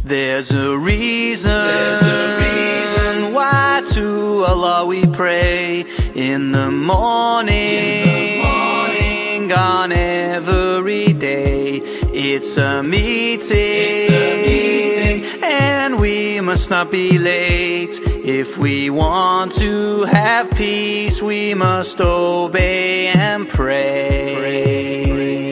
There's a reason why to Allah we pray in the morning, on every day. It's a meeting, and we must not be late. If we want to have peace, we must obey and pray.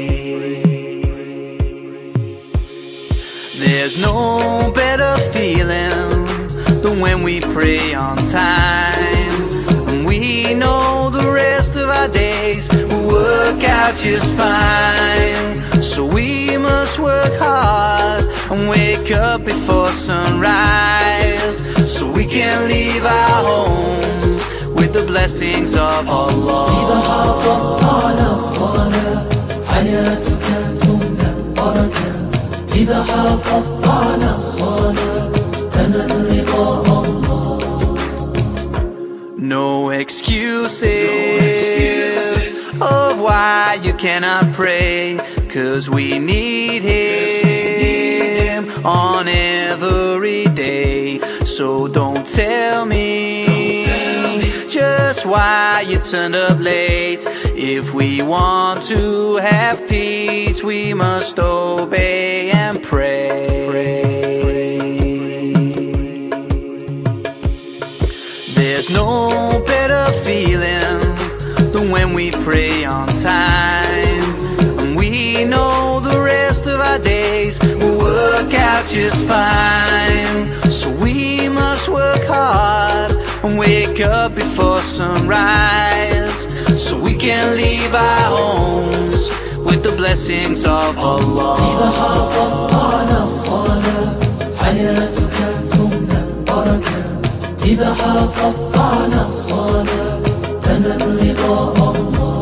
There's no better feeling than when we pray on time, and we know the rest of our days will work out just fine. So we must work hard and wake up before sunrise, so we can leave our homes with the blessings of Allah. إذا حافظت على الصلاة تنال لقاء الله. No excuses of why you cannot pray, 'cause we need Him on every day. So don't tell me just why you turned up late. If we want to have peace, we must obey and pray. There's no better feeling than when we pray on time, and we know the rest of our days will work out just fine. So we must work hard and wake up before sunrise, so we can leave our homes with the blessings of Allah. إذا حافظت على الصلاة حياتك تملأ بركة. إذا حافظت على الصلاة تنال لقاء الله.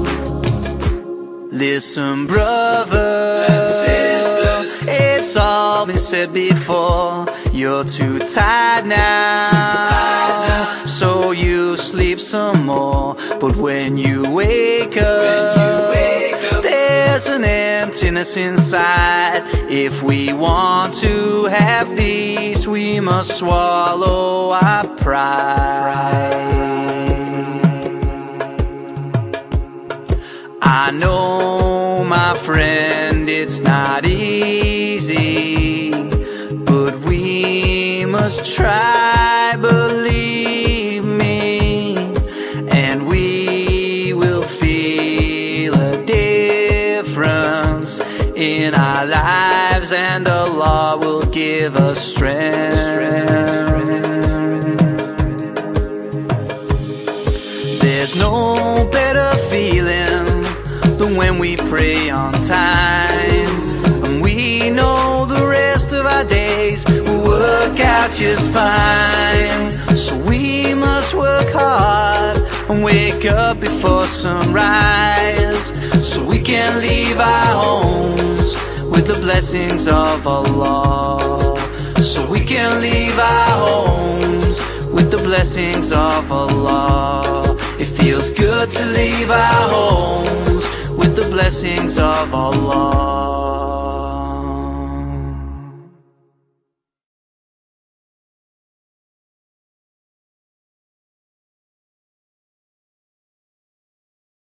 Listen, brothers and sisters, it's all been said before. You're too tired now, so you sleep some more. But when you wake up, there's an emptiness inside. If we want to have peace, we must swallow our pride. I know, my friend, it's not easy, but we must try, believe me, and we will feel a difference in our lives, and Allah will give us strength. There's no better feeling than when we pray on time, and we know the rest of our days will work out just fine. So we must work hard and wake up before sunrise, so we can leave our homes with the blessings of Allah. So we can leave our homes with the blessings of Allah. It feels good to leave our homes with the blessings of Allah.